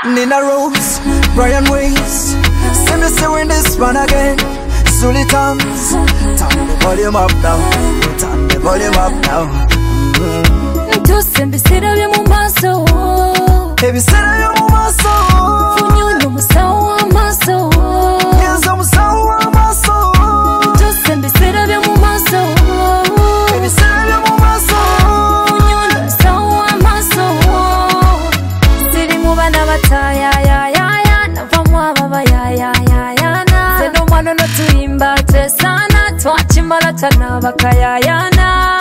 Nina Rose, Brian Weiss. See me doing this one again. Zully Toms. Turn the volume up now. Turn the volume up now. Tusembesera bye mu maso. Ebisera byo mu maso. Funyuno musawo w'amaso. Yenza musawo w'amaso. Tusembesera bye mu maso. Ebisera byo mu maso. Funyuno musawo w'amaso. Siri mu bana bataya ya ya ya. Navamu ababa ya ya ya ya na. Zeno mwana no tuyimba tesana. Twachimala tana bakayayana.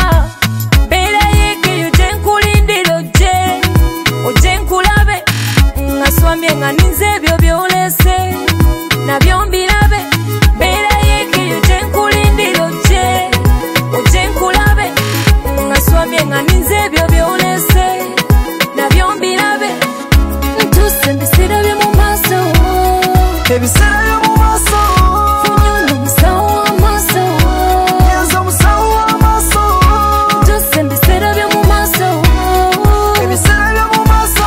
Ngaswambye nga ninze ebyo byolese nabyo mbirabe beera yeekeyo gye nkulindira ojje nkulabe ngaswambye nga ninze ebyo byolese nabyo mbirabe ntuse mbisera bye mu maaso ebisera byo mu maaso funyuno musawo w'amaaso yenza omusawo w'amaaso ntuse mbisera bye mu maaso ebisera byo mu maaso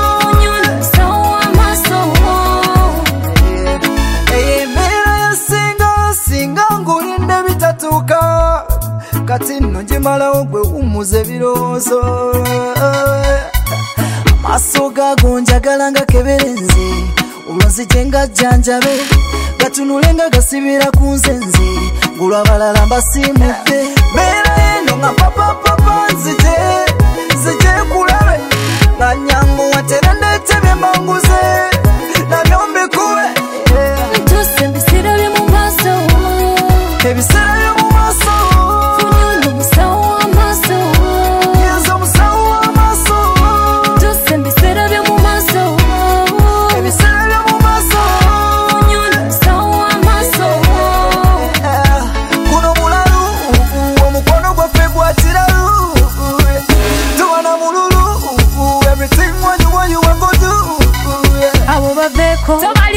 kati nno njimalawo gwe wumuze birowoozo amaaso gaago njagala nga keberenze olwonzije nga jjanjabe gatunule nga gasibira ku nzenze ngulwabalala mbasimudde beera eno nga papapapa nzije nkulabe nga nyangu watera ndeete bye mbanguze nabyo mbikube ntuse mbisera bye mu maaso ebisera byo mu maaso Abo baveko